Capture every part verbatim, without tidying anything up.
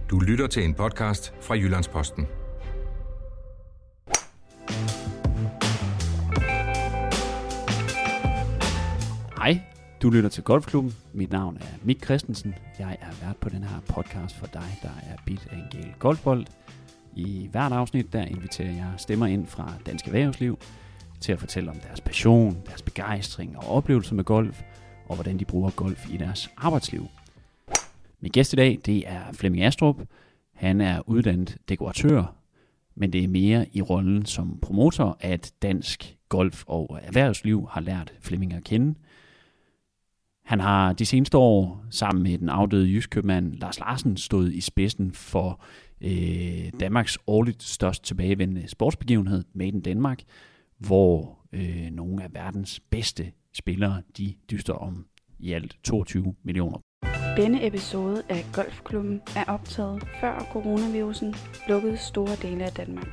Du lytter til en podcast fra Jyllands-Posten. Hej, du lytter til Golfklubben. Mit navn er Mik Christensen. Jeg er vært på den her podcast for dig, der er bit af en gæld golfbold. I hvert afsnit, der inviterer jeg stemmer ind fra dansk erhvervsliv til at fortælle om deres passion, deres begejstring og oplevelser med golf, og hvordan de bruger golf i deres arbejdsliv. Min gæst i dag, det er Flemming Astrup. Han er uddannet dekoratør, men det er mere i rollen som promotor, at dansk golf og erhvervsliv har lært Flemming at kende. Han har de seneste år sammen med den afdøde jysk-købmand Lars Larsen stået i spidsen for øh, Danmarks årligt størst tilbagevendende sportsbegivenhed, Made in Denmark, hvor øh, nogle af verdens bedste spillere, de dyster om i alt toogtyve millioner. Denne episode af Golfklubben er optaget før coronavirusen lukkede store dele af Danmark.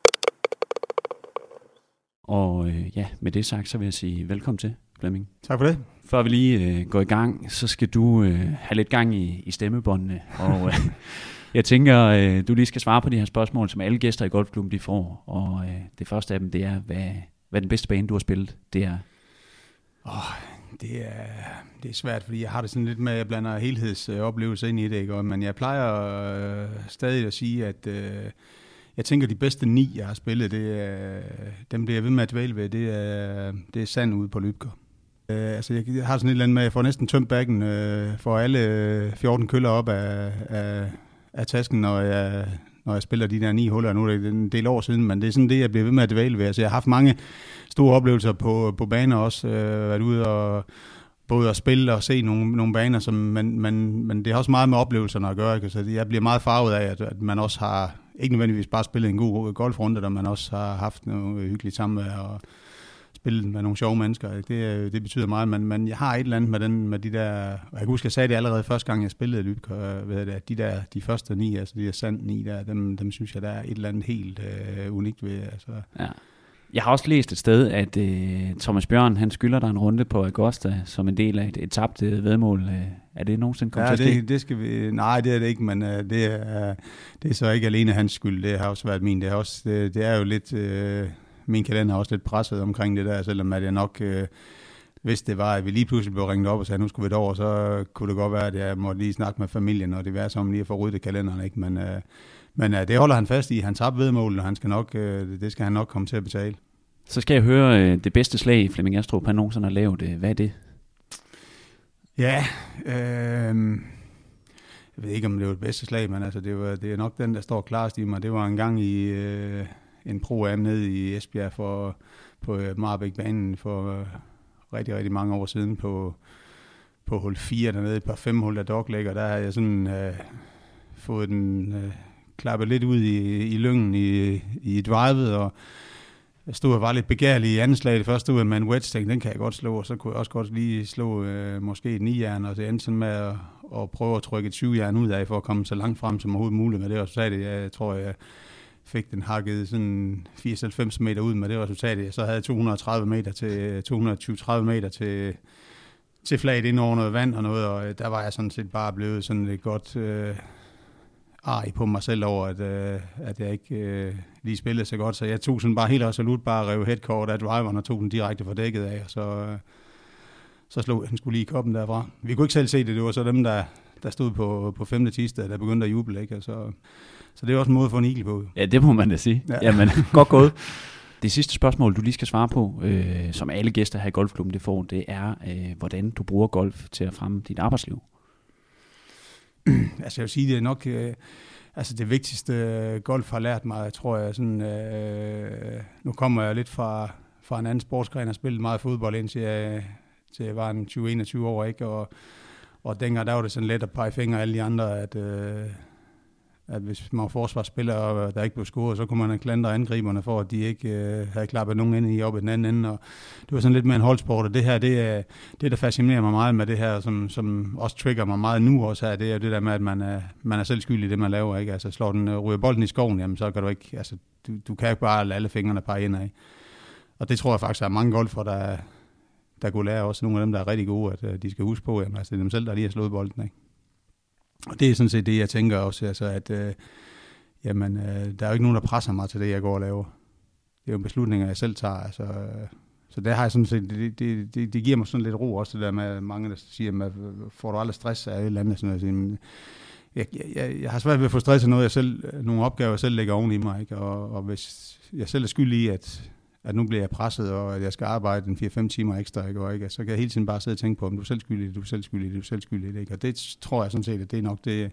Og øh, ja, med det sagt, så vil jeg sige velkommen til, Flemming. Tak for det. Før vi lige øh, går i gang, så skal du øh, have lidt gang i, i stemmebåndene. Og øh, jeg tænker, øh, du lige skal svare på de her spørgsmål, som alle gæster i Golfklubben de får. Og øh, det første af dem, det er, hvad, hvad den bedste bane, du har spillet, det er? Oh, det, er det er svært, fordi jeg har det sådan lidt med, at jeg blander helhedsoplevelser ind i det. Ikke? Men jeg plejer øh, stadig at sige, at øh, jeg tænker, at de bedste ni, jeg har spillet, det er, dem bliver jeg ved med at dvæle ved, det er, det er sand ude på Løbker. Øh, altså jeg har sådan et eller andet med, at jeg får næsten tømt bakken øh, for alle fjorten køller op af, af, af tasken, når jeg, når jeg spiller de der ni huller. Nu er det en del år siden, men det er sådan det, jeg bliver ved med at dvæle ved. Altså jeg har haft mange store oplevelser på, på baner også, øh, været ude og både at spille og se nogle, nogle baner, som, men, men, men det har også meget med oplevelserne at gøre. Ikke? Så jeg bliver meget farvet af, at, at man også har, ikke nødvendigvis bare spillet en god golfrunde, der man også har haft noget hyggeligt samvær og spillet med nogle sjove mennesker. Ikke? Det, det betyder meget, men, men jeg har et eller andet med, den, med de der, og jeg kan huske, jeg sagde det allerede første gang, jeg spillede Løbker, at de der, de første ni, altså de der sand ni, der, dem, dem synes jeg, der er et eller andet helt øh, unikt ved. Altså. Ja. Jeg har også læst et sted, at øh, Thomas Bjørn, han skylder dig en runde på Augusta som en del af et, et tabt øh, vedmål. Er det nogensinde kommet ja, til at ske? Det, det skal vi, nej, det er det ikke, men øh, det, er, det er så ikke alene hans skyld. Det har også været min. Det er, også, det, det er jo lidt, øh, min kalender er også lidt presset omkring det der, selvom at jeg nok, øh, hvis det var, at vi lige pludselig blev ringet op og sagde, nu skulle vi derover, så kunne det godt være, at jeg måtte lige snakke med familien, og det var som lige at få ryddet kalenderen, ikke? Men, øh, men øh, det holder han fast i. Han tabte vedmål, og han skal nok, øh, det skal han nok komme til at betale. Så skal jeg høre øh, det bedste slag, Flemming Astrup han nogensinde har lavet. Hvad er det? Ja, øh, jeg ved ikke, om det var det bedste slag, men altså, det, var, det er nok den, der står klarest i mig. Det var en gang i øh, en pro-am nede i Esbjerg for, på øh, Marbæk-banen for øh, rigtig, rigtig mange år siden på, på hul fire dernede, et par fem hul der dogleg, der har jeg sådan øh, fået den øh, klappet lidt ud i, i lyngen i, i drivet, og jeg stod og var lidt begærlig i anden slag. Det første stod med en wedge, tænkte, den kan jeg godt slå, og så kunne jeg også godt lige slå øh, måske et ni-jern, og så endte sådan med at, at prøve at trykke et syv-jern ud af, for at komme så langt frem som overhovedet muligt med det resultat. Jeg tror, jeg fik den hakket sådan firs til halvfems meter ud med det resultat. Så havde jeg to hundrede og tredive meter til to hundrede og tyve til tredive meter til, til flaget ind over noget vand og noget, og der var jeg sådan set bare blevet sådan lidt godt øh, arg på mig selv over, at, øh, at jeg ikke øh, lige spillede så godt. Så jeg tog sådan bare helt resolut, bare rev headcourt af driveren og tog den direkte fra dækket af, og så, øh, så slog han skulle lige i koppen derfra. Vi kunne ikke selv se det, det var så dem, der, der stod på, på femte tiste, der begyndte at juble, ikke? Så, så det er også en måde at få en eagle på. Ja, det må man da sige. Ja. Jamen, godt gået. Det sidste spørgsmål, du lige skal svare på, øh, som alle gæster her i Golfklubben det får, det er, øh, hvordan du bruger golf til at fremme dit arbejdsliv. Altså jeg vil sige, det er nok øh, altså det vigtigste øh, golf har lært mig, tror jeg, sådan, øh, nu kommer jeg lidt fra, fra en anden sportsgren og spillet meget fodbold indtil jeg, til jeg var en tyve til enogtyve år, ikke? Og, og dengang der var det sådan let at pege fingre af alle de andre, at, øh, at hvis man var forsvarsspiller, og der ikke blev scoret, så kunne man klandre angriberne for, at de ikke øh, havde klappet nogen ind i op i den anden ende. Og det var sådan lidt mere en holdsport, og det her, det er det, der fascinerer mig meget med det her, som, som også trigger mig meget nu også her, det er det der med, at man er, man er selv skyldig i det, man laver, ikke? Altså slår den, ryger bolden i skoven, jamen så kan du ikke, altså du, du kan ikke bare lade alle fingrene pege ind af. Og det tror jeg faktisk, at der er mange golfere, der, der kunne lære også nogle af dem, der er rigtig gode, at de skal huske på, jamen altså det er dem selv, der lige har slået bolden, ikke? Og det er sådan set det, jeg tænker også, altså at øh, jamen, øh, der er jo ikke nogen, der presser mig til det, jeg går og laver. Det er jo beslutninger, jeg selv tager, altså... Øh, så der har jeg sådan set, det, det, det, det giver mig sådan lidt ro også, det der med mange, der siger, at får du aldrig stress af et eller andet, sådan noget. Jeg, jeg, jeg har svært ved at få stress af noget, jeg selv, nogle opgaver, jeg selv lægger oven i mig, ikke? Og, og hvis jeg selv er skyldig i, at, at nu bliver jeg presset, og at jeg skal arbejde en fire fem timer ekstra, ikke? Og, ikke? Så kan jeg hele tiden bare sidde og tænke på, om du er selv skyldig, du er selv skyldig, du er selv skyldig, ikke? Og det tror jeg sådan set, at det er nok det,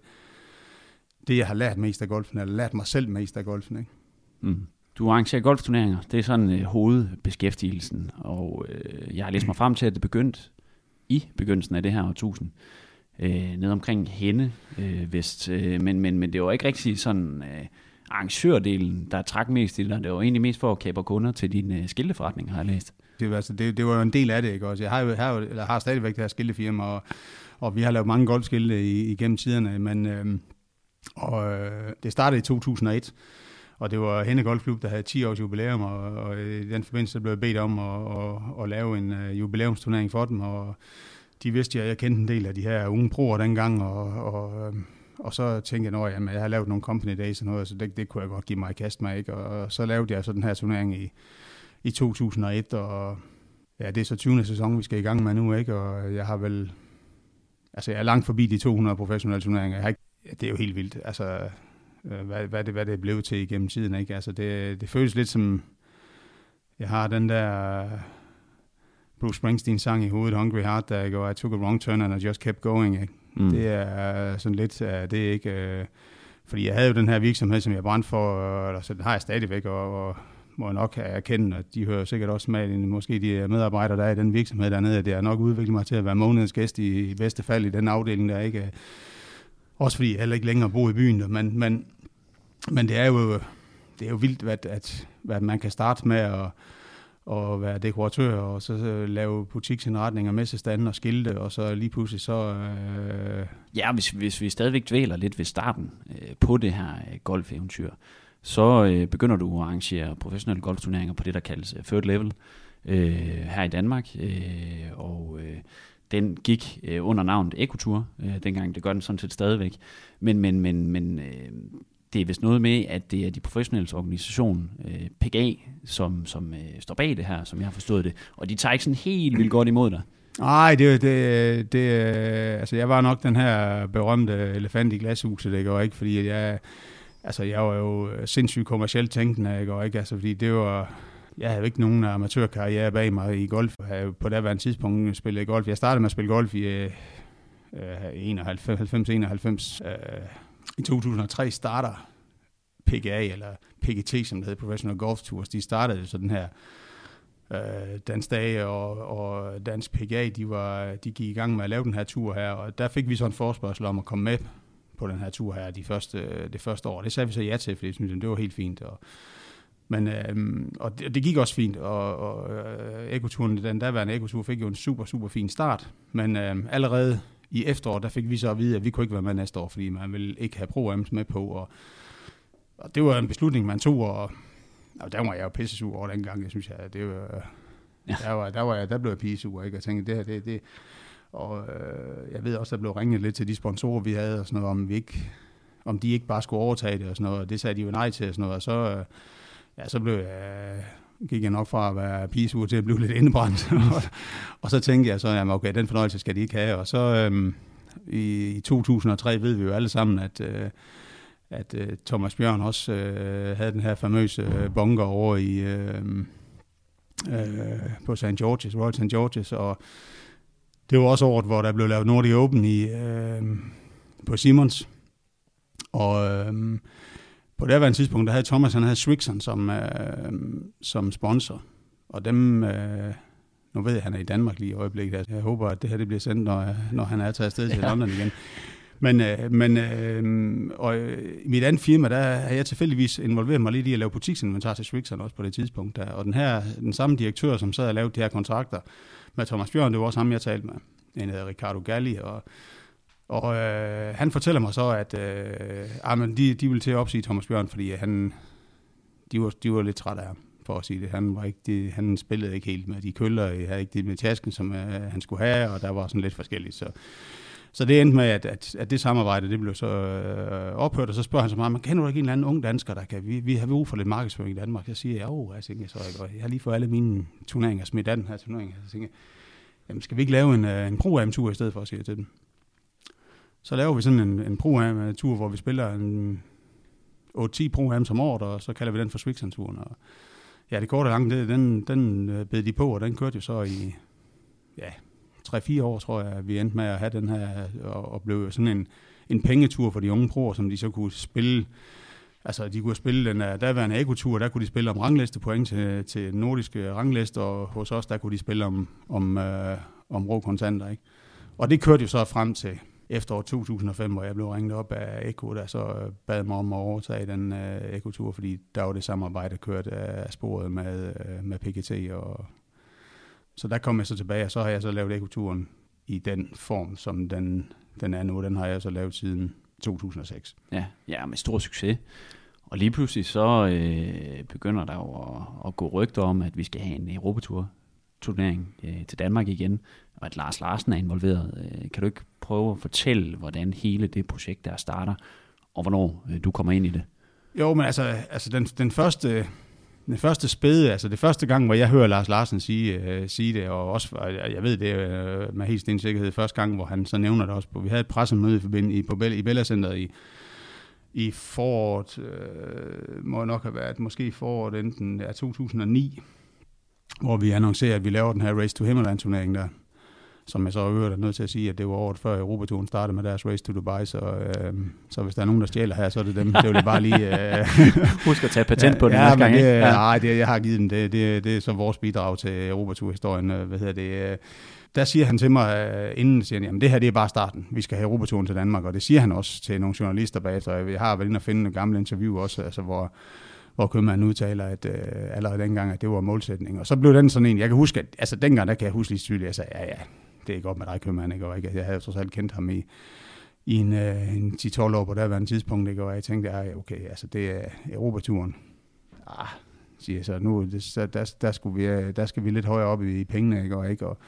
det jeg har lært mest af golfen, eller lært mig selv mest af golfen, ikke? Mm. Du arrangerer golfturneringer, det er sådan øh, hovedbeskæftigelsen, og øh, jeg har læst mig frem til, at det begyndte i begyndelsen af det her årtusind, øh, ned omkring Henne øh, Vest, øh, men, men, men det var ikke rigtig sådan øh, arrangørdelen, der trak mest i det, det var egentlig mest for at kapre kunder til dine øh, skilteforretninger, har jeg læst. Det var, altså, det, det var jo en del af det, ikke også? Jeg har jo, har, jo, eller har stadigvæk det her skiltefirma, og, og vi har lavet mange golfskilte igennem tiderne, men øh, og, øh, det startede i to tusind og et, og det var Henne Golfklub, der havde ti års jubilæum, og, og i den forbindelse blev jeg bedt om at, at, at lave en uh, jubilæumsturnering for dem, og de vidste, at jeg kendte en del af de her unge proer dengang, og, og, og så tænkte jeg, at jeg har lavet nogle company days og noget, så det, det kunne jeg godt give mig i kast med, ikke? Og så lavede jeg så den her turnering i, i to tusind og et, og ja, det er så tyvende sæson, vi skal i gang med nu, ikke? Og jeg har vel, altså jeg er langt forbi de to hundrede professionelle turneringer. Jeg har ikke, ja, det er jo helt vildt, altså hvad, hvad, det, hvad det er blevet til igennem tiden, ikke? Altså det, det føles lidt som, jeg har den der Bruce Springsteen sang i hovedet, Hungry Heart, der går, I took a wrong turn and I just kept going, ikke? Mm. Det er sådan lidt, det er ikke, fordi jeg havde jo den her virksomhed, som jeg brændte for, eller så den har jeg stadigvæk, og, og må jeg nok erkende, og de hører sikkert også med, måske de medarbejdere, der er i den virksomhed dernede, det har nok udviklet mig til at være månedens gæst i, i bedste fald i den afdeling, der ikke. Også fordi jeg heller ikke længere bor i byen, men, men, men det er jo det er jo vildt, hvad, at, hvad man kan starte med at, at være dekoratør, og så lave butiksindretninger, messestande og skilte, og så lige pludselig så... Øh... Ja, hvis, hvis vi stadigvæk dvæler lidt ved starten øh, på det her øh, golfeventyr, så øh, begynder du at arrangere professionelle golfturneringer på det, der kaldes øh, third level øh, her i Danmark, øh, og... Øh, Den gik øh, under navnet Ecotour, øh, dengang. Det gør den sådan set stadigvæk. Men, men, men, men øh, det er vist noget med, at det er de professionelle organisation, øh, P G A, som, som øh, står bag det her, som jeg har forstået det. Og de tager ikke sådan helt vildt godt imod dig. Nej, det, det, det, altså jeg var nok den her berømte elefant i glashuset, ikke? Og ikke fordi jeg, altså jeg var jo sindssygt kommercielt tænkende, ikke? Og ikke, altså fordi det var... Jeg havde jo ikke nogen amatørkarriere bag mig i golf. Jeg havde på daværende tidspunkt spillet golf. Jeg startede med at spille golf i øh, enoghalvfems enoghalvfems. Øh, I to tusind og tre starter P G A, eller P G T, som det hedder, Professional Golf Tours. De startede så den her øh, Dansk Dage og, og Dansk P G A. De, var, de gik i gang med at lave den her tur her, og der fik vi så en forespørgsel om at komme med på den her tur her de første, det første år. Det sagde vi så ja til, fordi synes, det var helt fint. Og Men, øhm, og det, det gik også fint, og, og øh, Ecoturen, den daværende Ecotur fik jo en super, super fin start, men øhm, allerede i efteråret, der fik vi så at vide, at vi kunne ikke være med næste år, fordi man ville ikke have Pro-Ams med på, og, og det var en beslutning, man tog, og, og der var jeg jo pissesur over dengang, jeg synes, jeg, det var, ja. der, var, der, var jeg, der blev jeg pissesur, ikke? Jeg tænkte, det her, det, det, og øh, jeg ved også, der blev ringet lidt til de sponsorer, vi havde, og sådan noget, om vi ikke, om de ikke bare skulle overtage det, og sådan noget, og det sagde de jo nej til, og sådan noget, og så... Øh, Ja, så blev jeg, gik jeg nok fra at være pigesur til at blive lidt indebrændt. og, og så tænkte jeg så, jamen okay, den fornøjelse skal de ikke have. Og så øhm, i, i to tusind og tre ved vi jo alle sammen, at, øh, at øh, Thomas Bjørn også øh, havde den her famøse øh, bunker over i, øh, øh, på Saint George's, Royal Saint George's. Og det var også året, hvor der blev lavet Nordic Open i, øh, på Simons. Og... Øh, På det her tidspunkt, der havde Thomas, han havde Swixon som, øh, som sponsor, og dem, øh, nu ved jeg, han er i Danmark lige i øjeblikket, altså. Jeg håber, at det her det bliver sendt, når, når han er taget afsted til ja. London igen. Men, øh, men øh, og, øh, i mit andet firma, der har jeg tilfældigvis involveret mig lidt i at lave butiksinventar til Swixon også på det tidspunkt der, og den her, den samme direktør, som sad og lavede de her kontrakter med Thomas Bjørn, det var også ham, jeg talte med. En hedder Ricardo Galli, og Og øh, han fortæller mig så, at øh, ah, de, de ville til at opsige Thomas Bjørn, fordi han, de, var, de var lidt trætte af ham, for at sige det. Han, var ikke, de, han spillede ikke helt med de køller, havde ikke det med tasken, som øh, han skulle have, og der var sådan lidt forskelligt. Så. Så det endte med, at, at, at det samarbejde, det blev så øh, ophørt, og så spørger han så meget, man kender du ikke en eller anden ung dansker, der kan, vi, vi har brug for lidt markedsføring i Danmark. Jeg siger, jo, jeg tænker så, jeg, jeg har lige fået alle mine turneringer smidt af den her turnering. Jeg tænker, jamen skal vi ikke lave en, en pro-am-tur i stedet for, at sige til dem. Så laver vi sådan en, en pro-am-tur, hvor vi spiller en otte ti pro-am som året, og så kalder vi den for Swixen-turen. Og ja, det korte og lange, den, den bed de på, og den kørte jo så i, ja, tre fire år, tror jeg, vi endte med at have den her, og, og blev sådan en, en pengetur for de unge proer, som de så kunne spille. Altså, de kunne spille den der daværende ekotur, der kunne de spille om ranglistepoint til, til nordiske ranglister, og hos os, der kunne de spille om, om, øh, om rå kontanter, ikke? Og det kørte jo så frem til efteråret to tusind og fem, hvor jeg blev ringet op af Eko, der så bad mig om at overtage den øh, ekotur, fordi der var det samarbejde kørt af sporet med, øh, med P G T, og så der kom jeg så tilbage, og så har jeg så lavet ekoturen i den form, som den, den er nu. Den har jeg så lavet siden to tusind og seks. Ja, ja, med stor succes. Og lige pludselig så øh, begynder der jo at, at gå rygter om, at vi skal have en Europatur-turnering øh, til Danmark igen, og at Lars Larsen er involveret. Øh, kan du ikke prøve at fortælle, hvordan hele det projekt der starter, og hvornår øh, du kommer ind i det? Jo, men altså, altså den, den første... Den første spæde, altså det første gang, hvor jeg hører Lars Larsen sige, øh, sige det, og også, jeg ved det øh, med helt stensikkerhed, første gang, hvor han så nævner det også på, vi havde et pressemøde i, på Bella, i Bella Center i, i foråret, øh, må nok have været, måske i foråret enten ja, to tusind og ni, hvor vi annoncerer, at vi laver den her Race to Himmerland-turnering der, som jeg så øvrigt er nødt til at sige, at det var året før Europaturen startede med deres Race to Dubai, så, øh, så hvis der er nogen, der stjæler her, så er det dem. Det vil jeg bare lige... Øh, Husk at tage patent på ja, den næste gang, det, ja. Nej, det, jeg har givet dem. Det, det, det er så vores bidrag til Europatur-historien. Hvad hedder det? Der siger han til mig, inden siger han, jamen det her det er bare starten. Vi skal have Europaturen til Danmark, og det siger han også til nogle journalister bagefter. Jeg har været inde og finde en gamle interview også, altså hvor... hvor købmanden udtaler, at øh, allerede dengang, at det var målsætning. Og så blev den sådan en, jeg kan huske, at altså dengang, der kan jeg huske lige tydeligt, jeg sagde, ja, ja, det er godt med dig, købmanden, ikke? Og ikke? Jeg havde jo trods alt kendt ham i, i en, øh, en ti tolv år på derværende tidspunkt, ikke? Og jeg tænkte, ja, okay, altså det er Europaturen. Ah, siger jeg så, nu, det, så, der, der, skulle vi, der skal vi lidt højere op i, i pengene, ikke? Og, ikke? Og,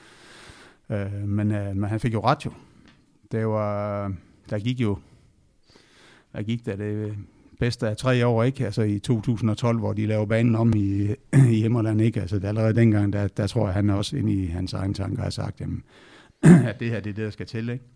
øh, men, øh, men han fik jo ret jo. Det var, der gik jo, der gik der det... bedste af tre år, ikke? Altså i to tusind og tolv, hvor de laver banen om i, i Himmerland, ikke? Altså allerede dengang, der, der tror jeg, han også inde i hans egen tanker har sagt, jamen, at det her, det er det, der skal til, ikke?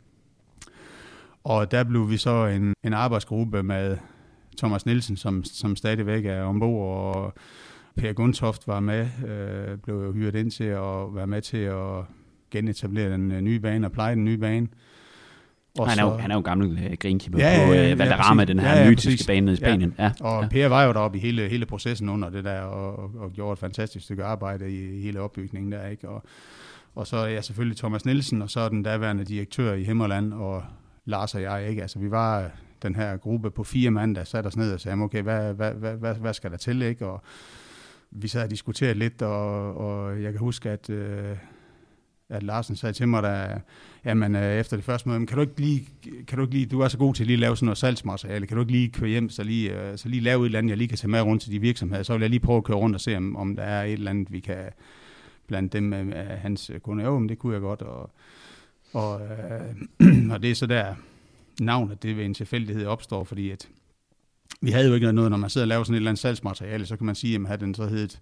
Og der blev vi så en, en arbejdsgruppe med Thomas Nielsen, som, som stadigvæk er ombord, og Per Gundtoft var med, øh, blev jo hyret ind til at være med til at genetablere den nye bane og pleje den nye bane. Og han, er jo, han er jo gammel uh, greenkeeper ja, på uh, Valderrama, ja, den her ja, ja, mytiske præcis. Bane i Spanien. Ja. Ja. Og ja. Per var jo deroppe i hele, hele processen under det der, og, og, og gjorde et fantastisk stykke arbejde i, i hele opbygningen der, ikke? Og, og så er jeg selvfølgelig Thomas Nielsen, og så er den daværende direktør i Himmerland, og Lars og jeg, ikke? Altså vi var den her gruppe på fire mand, der satte os ned og sagde, okay, hvad, hvad, hvad, hvad, hvad skal der til, ikke? Og vi sad og diskuterede lidt, og, og jeg kan huske, at... Øh, at Larsen sagde til mig, der, jamen, efter det første møde, kan du ikke lige, kan du ikke lige, du er så god til at lige lave sådan noget salgsmateriale, kan du ikke lige køre hjem, så lige, så lige lave et eller andet, jeg lige kan tage med rundt til de virksomheder, så vil jeg lige prøve at køre rundt og se, om, om der er et eller andet, vi kan blande dem med, med hans kunder. Jo, men det kunne jeg godt, og, og, øh, og det er så der navnet, det ved en tilfældighed opstår, fordi at vi havde jo ikke noget, når man sidder og laver sådan et eller andet salgsmateriale, så kan man sige, at havde den så heddet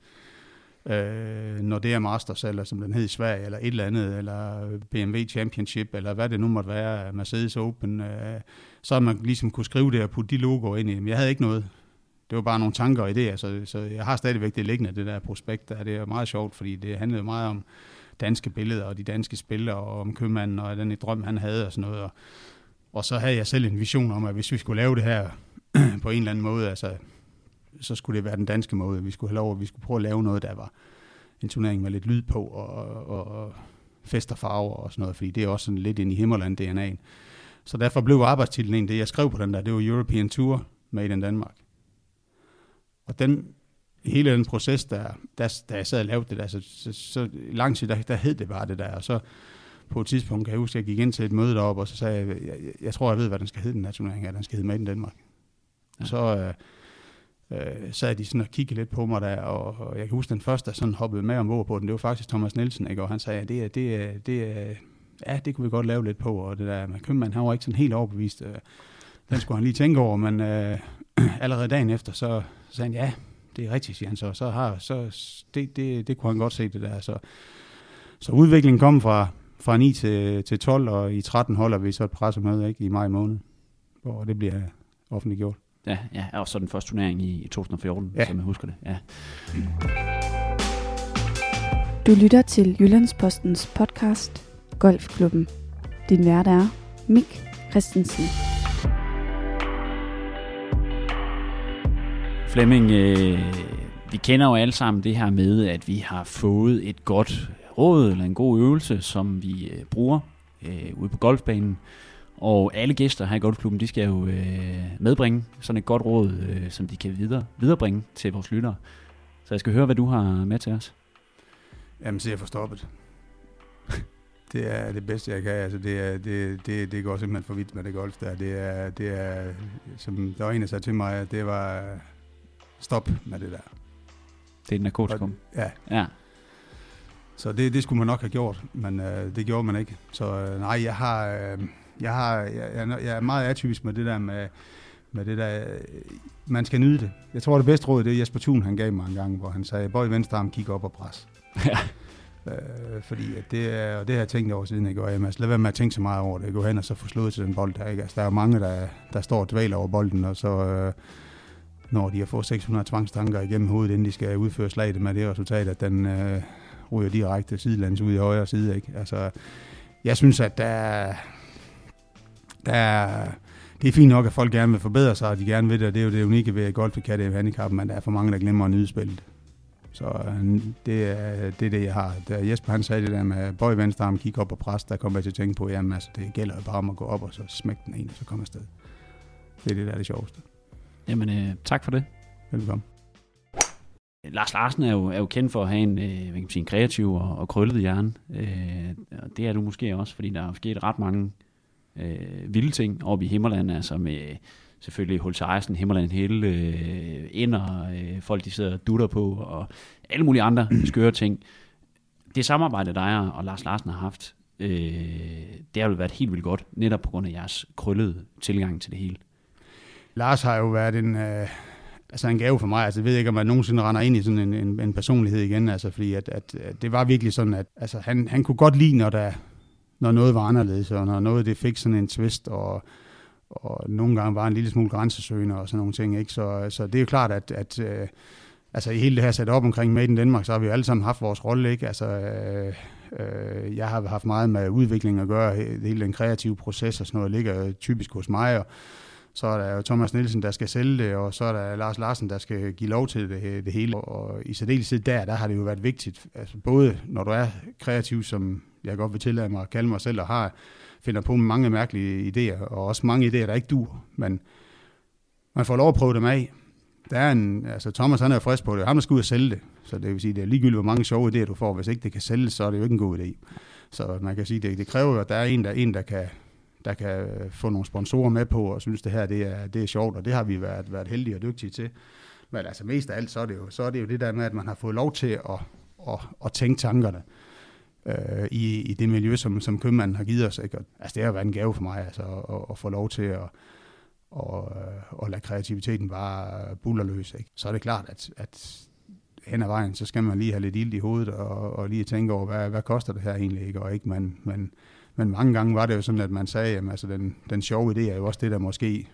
Øh, når det er Masters, eller som den hed i Sverige, eller et eller andet, eller B M W Championship, eller hvad det nu måtte være, Mercedes Open, øh, så man ligesom kunne skrive det og putte de logoer ind i. Men jeg havde ikke noget. Det var bare nogle tanker og idéer, så, så jeg har stadigvæk det liggende, det der prospekt der. Det er meget sjovt, fordi det handlede meget om danske billeder, og de danske spillere, og om købmanden, og den drøm, han havde, og sådan noget. Og, og så havde jeg selv en vision om, at hvis vi skulle lave det her på en eller anden måde, altså så skulle det være den danske måde. Vi skulle have lov, at vi skulle prøve at lave noget, der var en turnering med lidt lyd på, og, og, og fest og farver og sådan noget, fordi det er også sådan lidt ind i Himmerland D N A'en. Så derfor blev arbejdstitlen en, det jeg skrev på den der, det var European Tour Made in Denmark. Og den, hele den proces, der, der, der jeg sad og lavede det der, så, så, så lang tid, der, der hed det bare det der, og så på et tidspunkt kan jeg huske, at jeg gik ind til et møde deroppe, og så sagde jeg, jeg, jeg, jeg tror, jeg ved, hvad den skal hedde, den her turnering her, den skal hedde Made in Denmark. Ja. Så øh, øh, sad de sådan og kiggede lidt på mig der, og, og jeg kan huske, den første, der sådan hoppede med ombord på den, det var faktisk Thomas Nielsen, ikke? Og han sagde, at det er, det er, det er ja, det kunne vi godt lave lidt på, og det der med købmand, han var ikke sådan helt overbevist. Øh, den skulle han lige tænke over, men øh, allerede dagen efter, så, så sagde han, ja, det er rigtigt, siger han så. Så, har, så det, det, det kunne han godt se, det der. Så, så udviklingen kom fra, fra ni til, til tolv, og i tretten holder vi så et pressemøde, ikke, i maj måned, hvor det bliver offentliggjort. Ja, ja, og så den første turnering i to tusind og fjorten, ja. Som jeg husker det. Ja. Du lytter til Jyllandspostens podcast Golfklubben. Din vært er Mik Christensen. Flemming, øh, vi kender jo alle sammen det her med, at vi har fået et godt råd eller en god øvelse, som vi øh, bruger øh, ude på golfbanen. Og alle gæster her i Golfklubben, de skal jo øh, medbringe sådan et godt råd, øh, som de kan videre, viderebringe til vores lyttere. Så jeg skal høre, hvad du har med til os. Jamen, så jeg får stoppet. Det er det bedste, jeg kan. Altså, det, er, det, det, det går simpelthen for vidt med det golf der. Det er, det er som der var en, der sagde til mig, det var stop med det der. Det er et narkotikum. Ja. Ja. Så det, det skulle man nok have gjort, men øh, det gjorde man ikke. Så øh, nej, jeg har, øh, jeg har, jeg, jeg er meget atypisk med det der med, med det der, øh, man skal nyde det. Jeg tror, det bedste råd, det er Jesper Thun, han gav mig en gang, hvor han sagde, bøj venstre arm, kig op og pres. Ja. Øh, fordi at det, er, og det har jeg tænkt over siden, ikke? Og jamen, altså, lad være med at tænke så meget over det. Gå hen og så få slået til den bold der, ikke? Altså, der er jo mange, der, der står og dvæler over bolden, og så øh, når de har fået seks hundrede tvangstanker igennem hovedet, inden de skal udføre slaget med det resultat, at den øh, ryger direkte sidelands ud i højre side, ikke? Altså, jeg synes, at der, der det er fint nok, at folk gerne vil forbedre sig, og de gerne vil det, og det er jo det unikke ved golf, det kan det handicap, men der er for mange, der glemmer at nyde spillet. Så det er, det er det, jeg har. Da Jesper han sagde det der med bøj venstre arm, kig op og pres, der kommer jeg til at tænke på, jamen altså, det gælder jo bare om at gå op og så smække den en, og så komme afsted. Det er det, der er det sjoveste. Jamen, øh, tak for det. Velkommen. Lars Larsen er jo, er jo kendt for at have en, øh, hvad kan man sige, en kreativ og, og krøllet hjerne. Øh, og det er du måske også, fordi der er sket ret mange øh, vilde ting oppe i Himmerland, altså med selvfølgelig Holtz Eisen, Himmerland Hill, øh, ender, øh, folk de sidder og dutter på, og alle mulige andre skøre ting. Det samarbejde, dig og Lars Larsen har haft, øh, det har jo været helt vildt godt, netop på grund af jeres krøllede tilgang til det hele. Lars har jo været en, øh, altså en gave for mig. Altså, jeg ved ikke, om jeg nogensinde render ind i sådan en, en, en personlighed igen, altså, fordi at, at, at det var virkelig sådan, at altså, han, han kunne godt lide, når, der, når noget var anderledes, og når noget det fik sådan en twist, og og nogle gange var en lille smule grænsesøgende og sådan nogle ting, ikke? Så, så det er jo klart, at, at øh, altså i hele det her sat op omkring Made in Denmark, så har vi jo alle sammen haft vores rolle, ikke? Altså, øh, øh, jeg har haft meget med udvikling at gøre, hele den kreative proces og sådan noget ligger typisk hos mig, og så er der jo Thomas Nielsen, der skal sælge det, og så er der Lars Larsen, der skal give lov til det, det hele, og i særdeleshed der, der har det jo været vigtigt, altså både når du er kreativ, som jeg godt vil tillade mig at kalde mig selv, og har finder på mange mærkelige idéer, og også mange idéer, der ikke dur, men man får lov at prøve dem af. Der er en, altså Thomas, han er frisk på det, han skal ud og sælge det, så det vil sige, det er ligegyldigt, hvor mange sjove idéer du får, hvis ikke det kan sælges, så er det jo ikke en god idé. Så man kan sige, det, det kræver jo, at der er en, der, en der, kan, der kan få nogle sponsorer med på, og synes, det her det er, det er sjovt, og det har vi været, været heldige og dygtige til. Men altså mest af alt, så er det jo, så er det, jo det der med, at man har fået lov til at, at, at tænke tankerne øh, i, i det miljø, som, som købmanden har givet os. Ikke? Og, altså det har været en gave for mig, altså, at, at få lov til at, at, at lade kreativiteten bare bullerløs. Ikke? Så er det klart, at, at hen ad vejen, så skal man lige have lidt ild i hovedet, og, og lige tænke over, hvad, hvad koster det her egentlig, ikke? Og ikke man, man, men mange gange var det jo sådan, at man sagde, at altså, den, den sjove idé er jo også det, der måske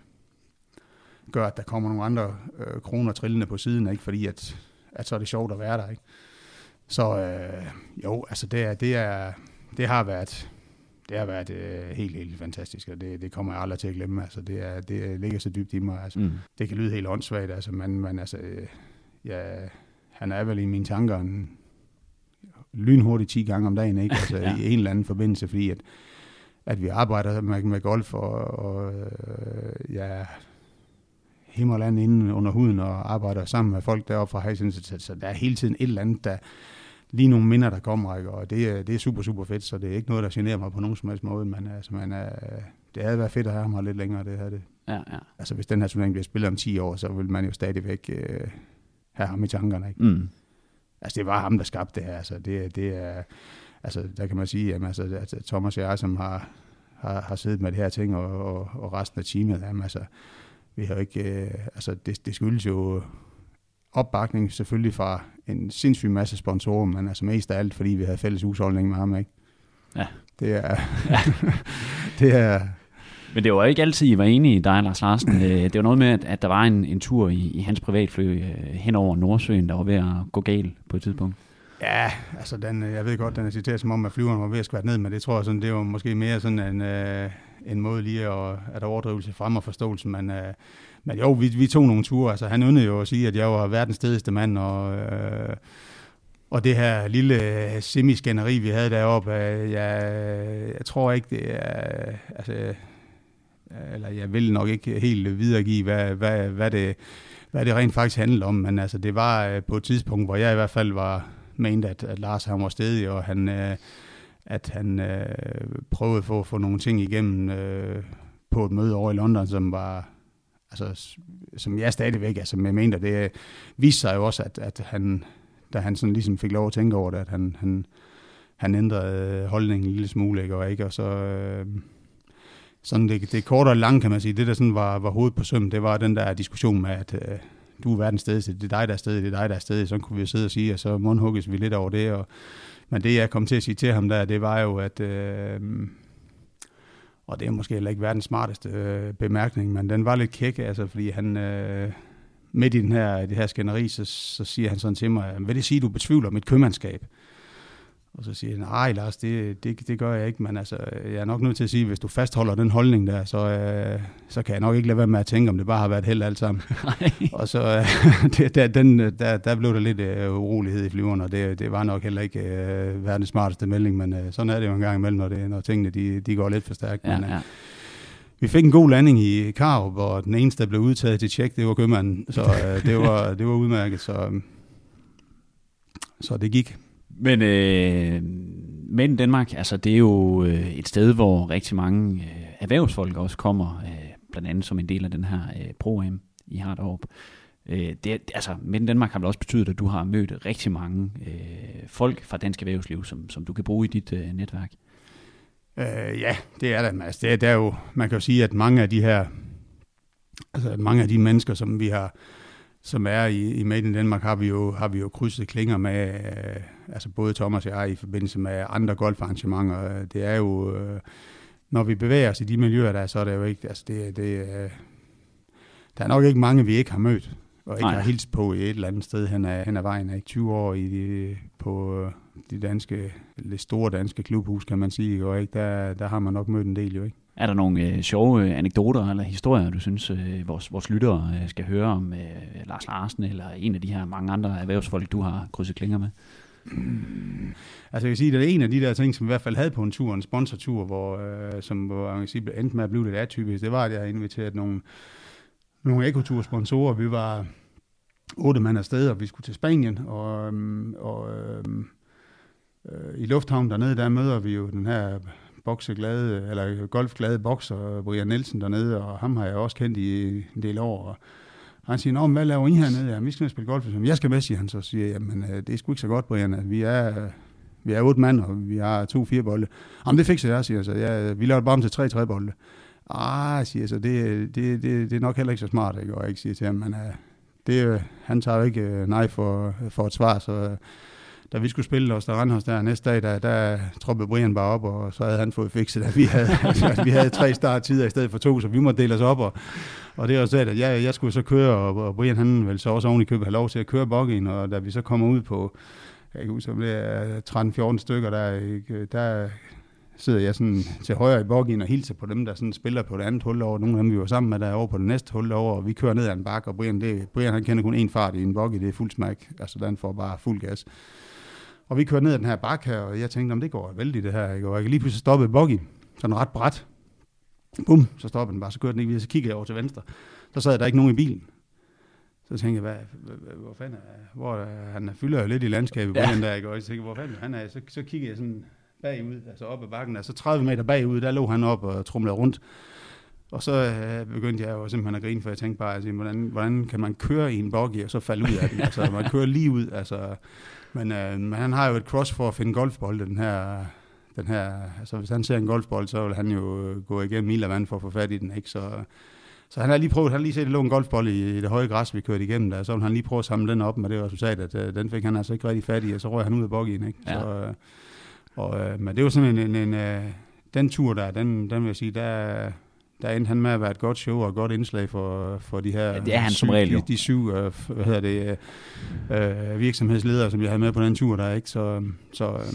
gør, at der kommer nogle andre øh, kroner trillende på siden, ikke? Fordi at, at så er det sjovt at være der, ikke? Så øh, jo, altså det, er, det, er, det har været, det har været øh, helt, helt fantastisk, og det, det kommer jeg aldrig til at glemme. Altså det, er, det ligger så dybt i mig. Altså, mm. Det kan lyde helt åndssvagt, altså, men, men altså, øh, ja, han er vel i mine tanker en lynhurtigt ti gange om dagen, ikke? Altså ja. I en eller anden forbindelse, fordi at, at vi arbejder med, med golf og, og øh, ja, Himmerland inde under huden og arbejder sammen med folk deroppe fra Heisen, så, så der er hele tiden et eller andet, der lige nogle minder, der kommer, ikke? Og det, det er super, super fedt, så det er ikke noget, der generer mig på nogen som helst måde, men altså, man er, det havde været fedt at have ham lidt længere, det havde det. Ja, ja. Altså hvis den her turnering bliver spillet om ti år, så vil man jo stadigvæk øh, have ham i tankerne, ikke? Mm. Altså det var ham, der skabte det her, altså det, det er, altså der kan man sige, jamen, altså, at Thomas og jeg, som har, har, har siddet med det her ting, og, og, og resten af teamet, jamen, altså, vi har ikke, øh, altså det, det skyldes jo opbakning selvfølgelig fra en sindssyg masse sponsorer, men altså mest af alt, fordi vi havde fælles husholdning med ham, ikke? Ja. Det er... det er... Men det var ikke altid, I var enige, dig og Lars Larsen. Det var noget med, at, at der var en, en tur i, i hans privatfly hen over Nordsøen, der var ved at gå galt på et tidspunkt. Ja, altså den, jeg ved godt, den er citeret som om, at flyveren var ved at skvært ned, men det tror jeg sådan, det var måske mere sådan en, øh, en måde lige at, at overdrivelse frem og forståelse, men, øh, men jo, vi, vi tog nogle ture, altså han yndede jo at sige, at jeg var verdens stedigste mand, og, øh, og det her lille semiskænderi, vi havde deroppe, øh, jeg, jeg tror ikke, det er, altså, eller jeg vil nok ikke helt videregive, hvad, hvad, hvad, det, hvad det rent faktisk handlede om, men altså det var øh, på et tidspunkt, hvor jeg i hvert fald var mente, at, at Lars han var stedig, og han, øh, at han øh, prøvede for at få nogle ting igennem øh, på et møde over i London, som var, altså, som jeg stadigvæk, altså jeg mente, at det viste sig jo også, at, at han, da han sådan ligesom fik lov at tænke over det, at han, han, han ændrede holdningen en lille smule, ikke, og ikke, og så øh, sådan det, det korte og lange, kan man sige, det der sådan var, var hovedet på søm, det var den der diskussion med, at øh, du er verdens stedigste, det er dig, der er stedig, det er dig, der er stedig. Så kunne vi sidde og sige, og så mundhugges vi lidt over det. Og, men det, jeg kom til at sige til ham der, det var jo, at, øh, og det er måske heller ikke verdens smarteste øh, bemærkning, men den var lidt kæk, altså, fordi han, øh, midt i den her, det her skænderi, så, så siger han sådan til mig, vil det sige, du betvivler mit købmandskab? Og så siger han, nej Lars, det, det, det gør jeg ikke, men altså, jeg er nok nødt til at sige, hvis du fastholder den holdning der, så, øh, så kan jeg nok ikke lade være med at tænke, om det bare har været held alt sammen. Og så øh, det, der, den, der, der blev der lidt øh, urolighed i flyveren, og det, det var nok heller ikke øh, verdens smarteste melding, men øh, sådan er det jo en gang imellem, når, det, når tingene de, de går lidt for stærkt. Ja, men, øh, ja. Vi fik en god landing i Karup, og den eneste, der blev udtaget til tjek, det var købmanden, så øh, det, var, det var udmærket, så, så det gik. Men øh, Made in Denmark, altså det er jo øh, et sted, hvor rigtig mange øh, erhvervsfolk også kommer, øh, blandt andet som en del af den her øh, Pro-A M, I har deroppe. Øh, det, altså, Made in Denmark har vel også betydet, at du har mødt rigtig mange øh, folk fra dansk erhvervsliv, som, som du kan bruge i dit øh, netværk. Øh, ja, det er det. Altså, det, er, det er jo, man kan jo sige, at mange af de her, altså mange af de mennesker, som vi har, som er i, i Made in Denmark, har vi jo, har vi jo krydset klinger med, øh, altså både Thomas og jeg i forbindelse med andre golfarrangementer. Det er jo, øh, når vi bevæger os i de miljøer der, så er det jo ikke, altså det, det øh, der er nok ikke mange, vi ikke har mødt, og ikke Nej. har hilst på i et eller andet sted hen ad, hen ad vejen. Ikke tyve år i de, på de danske, lidt store danske klubhus, kan man sige, og ikke der, der har man nok mødt en del jo, ikke? Er der nogle øh, sjove øh, anekdoter eller historier, du synes, øh, vores, vores lyttere øh, skal høre om øh, Lars Larsen eller en af de her mange andre erhvervsfolk, du har krydset klinger med? Mm. Altså jeg kan sige, at det er en af de der ting, som i hvert fald havde på en tur, en sponsortur, hvor, øh, som hvor, jeg kan sige, endte med at blive lidt atypisk. Det var, at jeg havde inviteret nogle, nogle ekotur-sponsorer. Vi var otte mand afsted, og vi skulle til Spanien, og, øhm, og øhm, øh, i lufthavnen dernede, der møder vi jo den her bokseglade, eller golfglade bokser, Brian Nielsen dernede, og ham har jeg også kendt i en del år. Og han siger, nå, hvad laver I hernede? Ja, vi skal spille golf. Jeg skal med, siger han. Så siger jeg, jamen, det er sgu ikke så godt, Brian. Vi er, vi er otte mand, og vi har to fire bolde. Jamen, det fikser jeg, siger så. Ja, vi laver det bare om til tre tre bolde. Ah, siger så, det, det, det, det er nok heller ikke så smart, ikke? Og jeg ikke siger til ham, men det, han tager jo ikke nej for, for et svar, så da vi skulle spille os der Randhøjs der næste dag, der, der troppede Brian bare op, og så havde han fået fikset, at vi havde, altså, vi havde tre starttider i stedet for to, så vi måtte dele os op, og, og det var så, at jeg, jeg skulle så køre, og, og Brian han ville så også oven i købet have lov til at køre boggien, og da vi så kommer ud på, jeg kan huske, det er tretten fjorten stykker, der, der sidder jeg sådan til højre i boggien og hilser på dem, der sådan spiller på det andet hul over. Nogle af dem, vi var sammen med, der er over på det næste hul over, og vi kører ned ad en bakke, og Brian, det, Brian han kender kun én fart i en boggie, det er fuld smæk, altså den får bare fuld gas. Og vi kørte ned ad den her bakke her, og jeg tænkte, om det går vældigt det her, ikke? Og jeg kan lige pludselig stoppe boggie, sådan ret bræt. Bum, så stopper den bare, så kører den ikke videre, så kigger jeg over til venstre. Så sad der ikke nogen i bilen. Så tænkte jeg, hvad, hvor fanden er, hvor er, han fylder jo lidt i landskabet på ja. Den der, ikke? Og jeg tænkte, hvor fanden han er, så, så kigger jeg sådan bagud, altså op ad bakken, altså tredive meter bagud, der lå han op og trumlede rundt. Og så øh, begyndte jeg jo simpelthen at grine, for jeg tænkte bare, altså, hvordan, hvordan kan man køre i en buggy og så falde ud af den? Altså, man kører lige ud, altså. Men, øh, men han har jo et cross for at finde golfbolde, den her, den her, altså hvis han ser en golfbold, så vil han jo gå igennem ild og vand for at få fat i den, ikke? Så, så han har lige prøvet, han har lige set, at der lå en golfbold i, i det høje græs, vi kørte igennem der, så vil han lige prøve at samle den op, med det resultat, at øh, den fik han altså ikke rigtig fat i, og så røg han ud af buggyen, ikke? Ja. Så, øh, og, øh, men det var sådan en, en, en øh, den tur der, den, den vil jeg sige, der der endte han med at være et godt show og et godt indslag for, for de her ja, det er han syv, som regel, de, de syv øh, hvad hedder det, øh, virksomhedsledere, som jeg havde med på den tur der, ikke? Så, så, øh,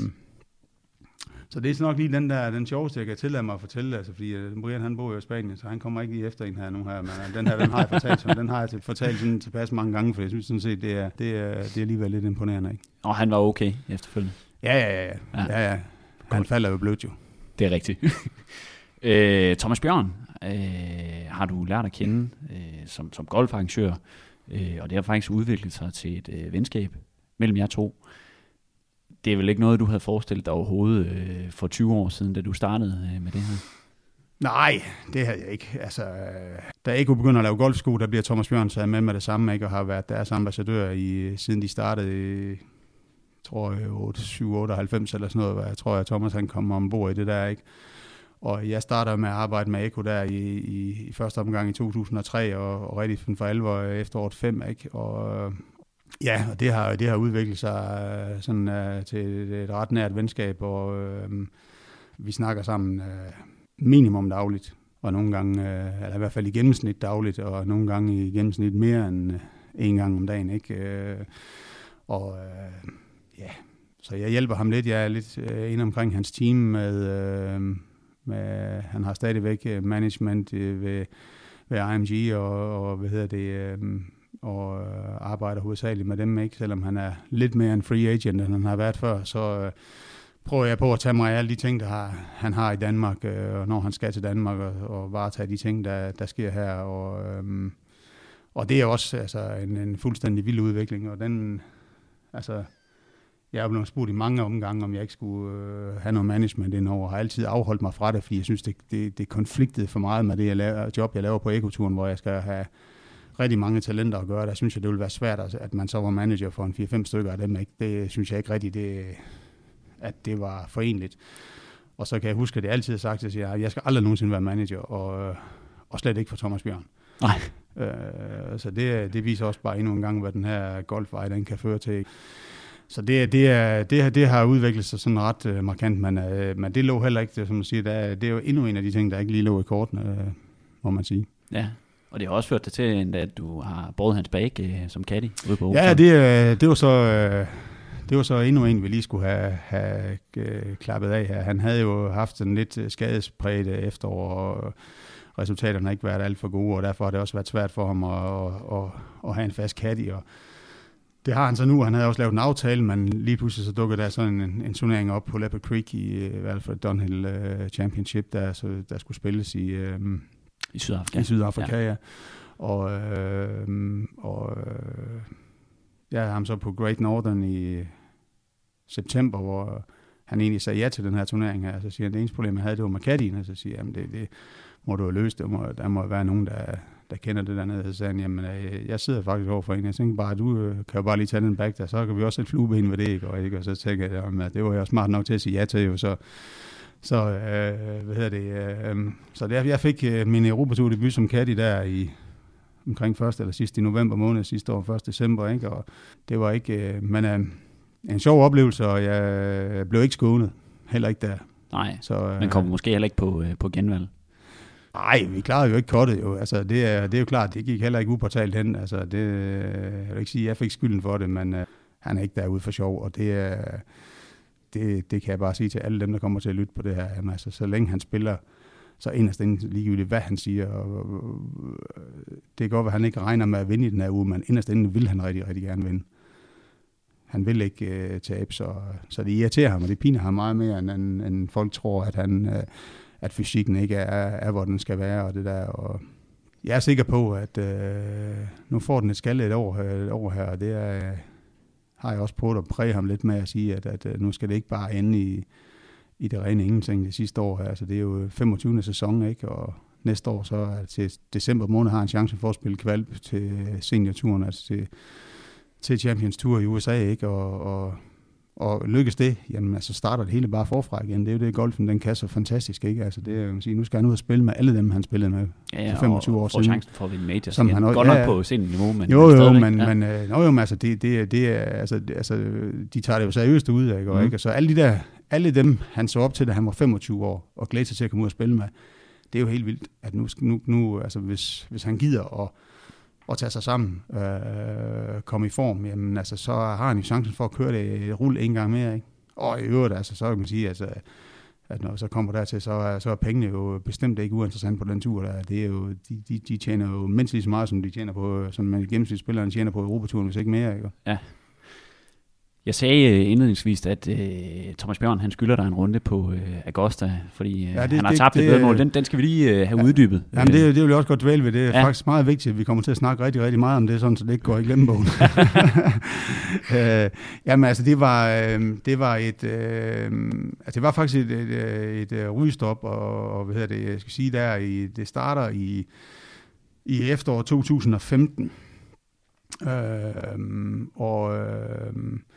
så det er nok lige den der, den sjoveste, jeg kan tillade mig at fortælle, altså, fordi uh, Brian han bor jo i Spanien, så han kommer ikke lige efter en her nu her, men uh, den her, den har jeg fortalt, så den har jeg fortalt sådan tilpas mange gange, for jeg synes sådan set, det er, det er, det er alligevel lidt imponerende, ikke? Og han var okay efterfølgende? Ja, ja, ja, ja, ja, ja. Han Godt. falder jo blødt jo. Det er rigtigt. øh, Thomas Bjørn, øh, har du lært at kende øh, som, som golfarrangør, øh, og det har faktisk udviklet sig til et øh, venskab mellem jer to. Det er vel ikke noget, du havde forestillet dig overhovedet øh, for tyve år siden, da du startede øh, med det her? Nej, det havde jeg ikke. Altså, da Eko begynder at lave golfsko, der bliver Thomas Bjørn taget med med det samme, ikke? Og har været deres ambassadør i, siden de startede i, tror jeg, syv otteoghalvfems eller sådan noget. Jeg tror, at Thomas han kom ombord i det der, ikke? Og jeg starter med at arbejde med Eko der i, i, i første omgang i to tusind og tre, og, og rigtig for alvor efteråret fem, ikke? Og ja, og det har, det har udviklet sig sådan, uh, til et, et ret nært venskab, og uh, vi snakker sammen uh, minimum dagligt, og nogle gange, uh, eller i hvert fald i gennemsnit dagligt, og nogle gange i gennemsnit mere end uh, en gang om dagen, ikke? Uh, og uh, ja, så jeg hjælper ham lidt. Jeg er lidt uh, inde omkring hans team med, uh, med han har stadigvæk management uh, ved, ved I M G, og, og hvad hedder det... Uh, og øh, arbejder hovedsageligt med dem, ikke? Selvom han er lidt mere en free agent, end han har været før, så øh, prøver jeg på at tage mig af alle de ting, der har, han har i Danmark, øh, når han skal til Danmark, og, og varetage de ting, der, der sker her. Og, øh, og det er også altså, en, en fuldstændig vild udvikling, og den, altså, jeg er blevet spurgt i mange omgange, om jeg ikke skulle øh, have noget management indover, og har altid afholdt mig fra det, fordi jeg synes, det, det, det konfliktede for meget med det jeg laver, job, jeg laver på Ekoturen, hvor jeg skal have rigtig mange talenter at gøre. Der synes jeg, det ville være svært, at man så var manager for en fire fem stykker af dem. Ikke? Det synes jeg ikke rigtigt, det, at det var forenligt. Og så kan jeg huske, at jeg altid har sagt, at jeg, jeg skal aldrig nogensinde være manager, og, og slet ikke for Thomas Bjørn. Nej. Øh, så det, det viser også bare endnu en gang, hvad den her golfvej, den kan føre til. Så det, det, er, det, det har udviklet sig sådan ret uh, markant, men, uh, men det lå heller ikke, det, som man siger, det er, det er jo endnu en af de ting, der ikke lige lå i kortene, uh, må man sige. Ja. Og det har også ført dig til, at du har båret hans bag øh, som caddy ude på Ja, det, det, var så, øh, det var så endnu en, vi lige skulle have, have øh, klappet af her. Han havde jo haft en lidt skadespræget efterår, og resultaterne har ikke været alt for gode, og derfor har det også været svært for ham at, at, at, at have en fast caddy. Og det har han så nu. Han havde også lavet en aftale, men lige pludselig så dukkede der sådan en, en turnering op på Leopard Creek i, i hvert fald Dunhill uh, Championship, der, så, der skulle spilles i... Øh, I Sydafrika. I Sydafrika, ja. ja. Og, øh, og øh, jeg havde ham så på Great Northern i september, hvor han egentlig sagde ja til den her turnering her. Så siger han, det eneste problem, jeg havde, det var med caddien. Og så siger jeg, det, det må du jo løse. Det må, der må være nogen, der, der kender det dernede. Så sagde han, jamen, jeg sidder faktisk overfor en. Jeg tænkte bare, du kan jo bare lige tage den back der. Så kan vi også sætte flueben ved det, ikke? Og, ikke? Og så tænkte jeg, jamen, det var jeg smart nok til at sige ja til, jo. Så Så, øh, hvad hedder det, øh, så der, jeg fik øh, min Europatur debut som caddy der i omkring første eller sidst i november måned sidste år, første december, ikke? Og det var ikke, øh, men øh, en sjov oplevelse, og jeg blev ikke skånet, heller ikke der. Nej, så, øh, men kom måske heller ikke på, øh, på genvalg. Nej, vi klarede jo ikke kottet jo, altså det er, det er jo klart, det gik heller ikke upåtalt hen, altså det, jeg vil ikke sige, at jeg fik skylden for det, men øh, han er ikke derude for sjov, og det er... Det, det kan jeg bare sige til alle dem, der kommer til at lytte på det her. Jamen, altså, så længe han spiller, så inderst inden ligegyldigt, hvad han siger. Og, og, og, det kan godt være, at han ikke regner med at vinde i den her uge, men inderst inden vil han rigtig, rigtig gerne vinde. Han vil ikke uh, tabe, så, så det irriterer ham, og det piner ham meget mere, end, end, end folk tror, at, han, uh, at fysikken ikke er, er, hvor den skal være. Og det der. Og jeg er sikker på, at uh, nu får den et skalle et år, et år her, og det er... har jeg også prøvet at præge ham lidt med at sige, at, at nu skal det ikke bare ende i, i det rene ingenting det sidste år her. Altså, det er jo femogtyvende sæson, ikke? Og næste år, så til december måned har han chancen for at spille kvalp til seniorturen, altså til, til Champions Tour i U S A, ikke? Og, og, og lykkes det, jamen altså starter det hele bare forfra igen. Det er jo det, golfen den kan så fantastisk, ikke? Altså det er jo, nu skal han ud og spille med alle dem, han spillede med ja, ja, for femogtyve og, år og siden. chancen for at vinde majors som igen. Han også, Godt nok ja, ja. på seniorniveau, men jo, men jo, stadig, men, ja. men øh, jo, jo, altså det, det, det er, altså, altså, de tager det jo seriøst ud, ikke? Og, mm. ikke? Og så alle de der, alle dem, han så op til, da han var femogtyve år, og glæder sig til at komme ud og spille med, det er jo helt vildt, at nu, nu, nu altså hvis, hvis han gider at, at tage sig sammen, øh, komme i form, jamen altså, så har han jo chancen for at køre det rulle en gang mere, ikke? Og i øvrigt, altså, så kan man sige, altså, at når så kommer dertil, så er, så er pengene jo bestemt ikke uinteressant på den tur. Der. Det er jo, de, de, de tjener jo mindst lige så meget, som de tjener på, som man i gennemsnitsspilleren tjener på Europaturen, hvis ikke mere, ikke? Ja. Jeg sagde indledningsvis, at øh, Thomas Bjørn, han skylder dig en runde på øh, Augusta, fordi øh, ja, det, han har tabt det, et vedmål. Den, den skal vi lige øh, have ja, uddybet. Jamen det, det vil jeg også godt dvæle ved. Det er ja. faktisk meget vigtigt, at vi kommer til at snakke rigtig, rigtig meget om det, sådan, så det ikke går i glemmebogen. øh, jamen altså, det var, øh, det var et, øh, altså, det var faktisk et, et, et, et rygestop, og, og hvad hedder det, jeg skal sige der, i, det starter i, i efteråret to tusind og femten. Øh, og øh,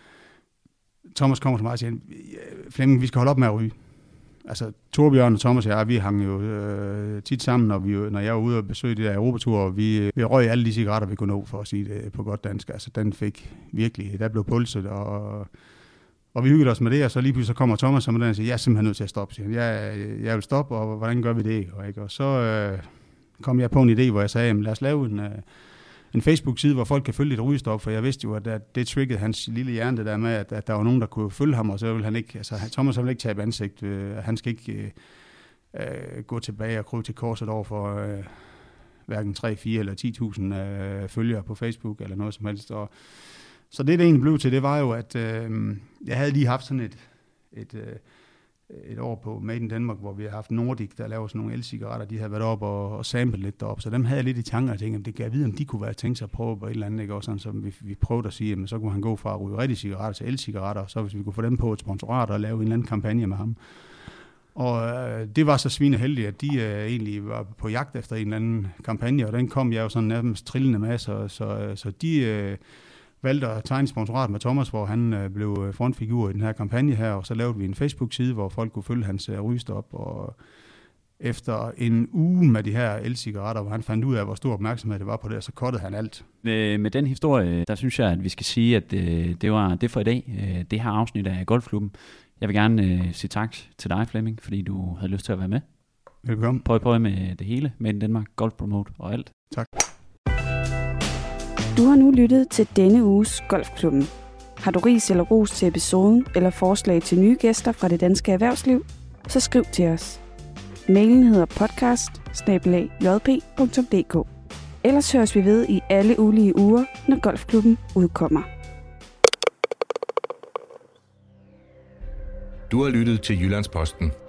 Thomas kommer til mig og siger, Flemming, vi skal holde op med at ryge. Altså, Torbjørn og Thomas og jeg, vi hang jo øh, tit sammen, når, vi, når jeg var ude og besøge det der Europatur, og vi, vi røg alle de cigaretter, vi kunne nå, for at sige det på godt dansk. Altså, den fik virkelig, der blev pulset, og, og vi hyggede os med det, og så lige pludselig så kommer Thomas og den og siger, jeg er simpelthen nødt til at stoppe. Siger, jeg, jeg vil stoppe, og hvordan gør vi det? Og, ikke? og så øh, kom jeg på en idé, hvor jeg sagde, jamen, lad os lave en... Øh, en Facebook-side, hvor folk kan følge et rygestop, for jeg vidste jo, at, at det triggede hans lille hjerne, det der med, at, at der var nogen, der kunne følge ham, og så vil han ikke, altså Thomas vil ikke tabe ansigt, øh, han skal ikke øh, gå tilbage og krybe til korset over for øh, hverken tre, fire eller ti tusind øh, følgere på Facebook, eller noget som helst. Og, så det, det egentlig blev til, det var jo, at øh, jeg havde lige haft sådan et, et øh, et år på Made in Denmark, hvor vi har haft Nordic, der laver sådan nogle el-cigaretter, de havde været op og, og samlet lidt deroppe, så dem havde jeg lidt i tanker, og tænkte, det gav jeg vide, om de kunne være tænkt sig at prøve på et eller andet, ikke? Og sådan, så vi, vi prøvede at sige, jamen, så kunne han gå fra at ryge rigtige cigaretter til el-cigaretter, og så hvis vi kunne få dem på et sponsorat og lave en eller anden kampagne med ham. Og øh, det var så svineheldigt, at de øh, egentlig var på jagt efter en eller anden kampagne, og den kom jeg jo sådan nærmest trillende med, så, så, så de... Øh, valgte at tegne sponsorat med Thomas, hvor han øh, blev frontfigur i den her kampagne her, og så lavede vi en Facebook-side, hvor folk kunne følge hans øh, rygestop, og efter en uge med de her el-cigaretter, hvor han fandt ud af, hvor stor opmærksomhed det var på det, så kottede han alt. Med, med den historie, der synes jeg, at vi skal sige, at øh, det var det for i dag, øh, det her afsnit af Golfklubben. Jeg vil gerne øh, sige tak til dig, Flemming, fordi du havde lyst til at være med. Velkommen. Prøv prøv med det hele, med Danmark, Golf Promote og alt. Tak. Du har nu lyttet til denne uges Golfklubben. Har du ris eller ros til episoden, eller forslag til nye gæster fra det danske erhvervsliv, så skriv til os. Mailen hedder podcast bindestreg j p punktum d k. Ellers høres vi ved i alle ulige uger, når Golfklubben udkommer. Du har lyttet til Jyllandsposten.